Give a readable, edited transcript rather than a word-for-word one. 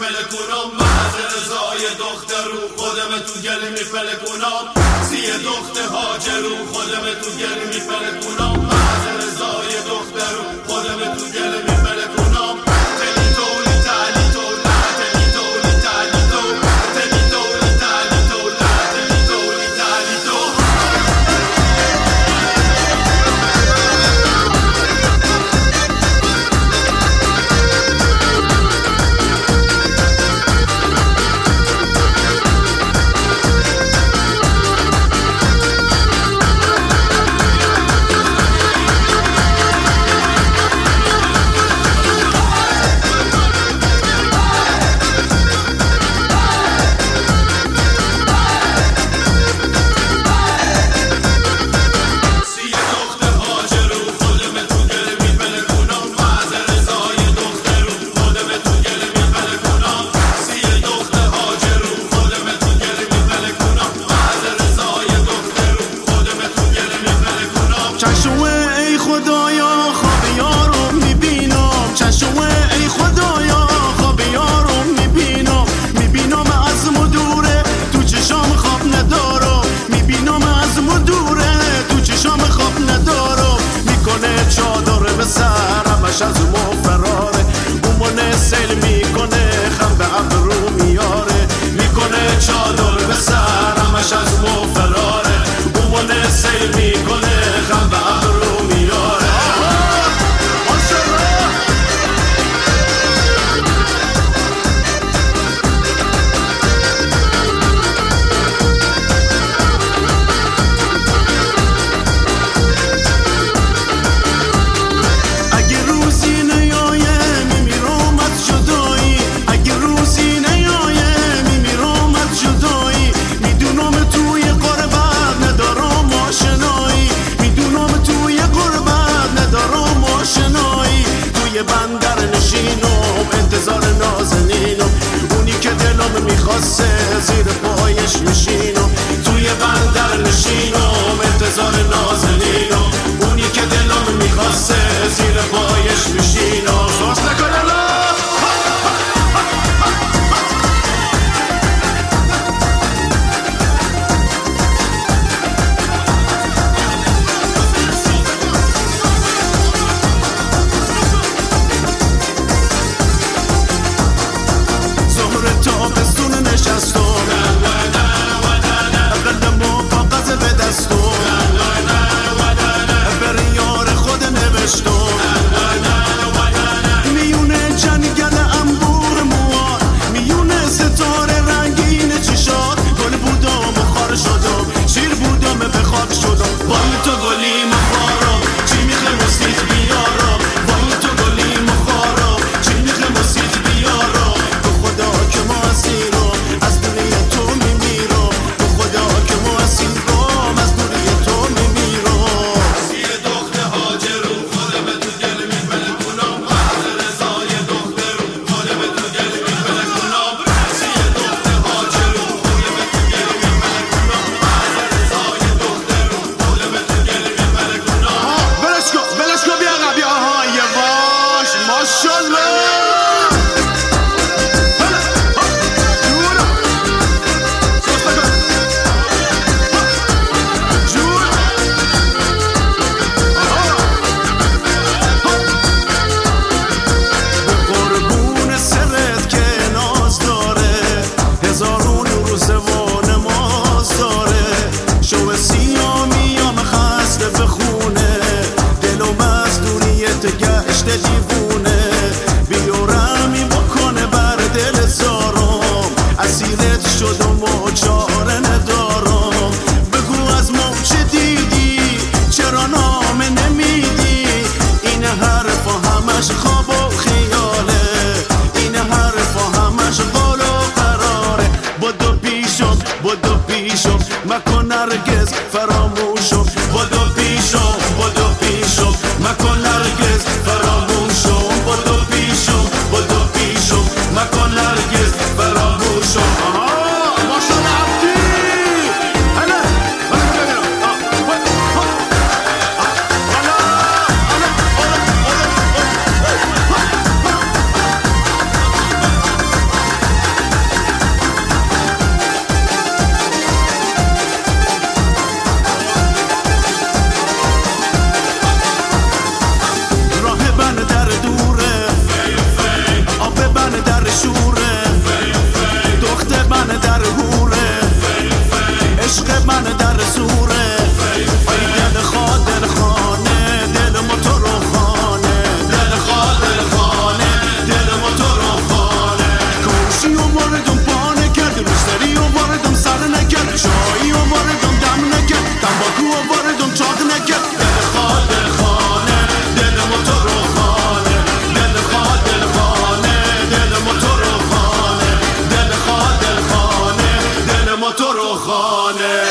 میپلکونم محض رضای دخترو خودم تو گل میپلکونم سی دخت هاجرو خودم تو گل میپلکونم محض رضای دخترو خودم تو گل میپلکونم تلی تولی تعلی تولا تلی تولی تعلی تو تلی تولی تعلی تولا تلی تولی تعلی تو از ما فراره بومونه سیل میکنه خم به ابرو میاره میکنه چادر به سر همش از ما فراره بومونه سیل میکنه خم به ابرو میاره بندر نشینم انتظار نازنینم اونی که دلم میخواسته زیر پایش میشینم توی بندر نشینم انتظار نازنینم اونی که دلم میخواسته زیر پایش میشینم سوش نکنه دیوونه بیورمی بکنه بر دل زارم اسیرت شدم و چاره ندارم بگو از ما چه دیدی چرا نامه نمیدی این حرفا همش خواب و خیاله این حرفا همش قول و قراره بدو پیشم مکن هرگز فراموشم بدو پیشم مکن هرگز فراموشم بدو پیشم مکن هرگز فراموشم خانه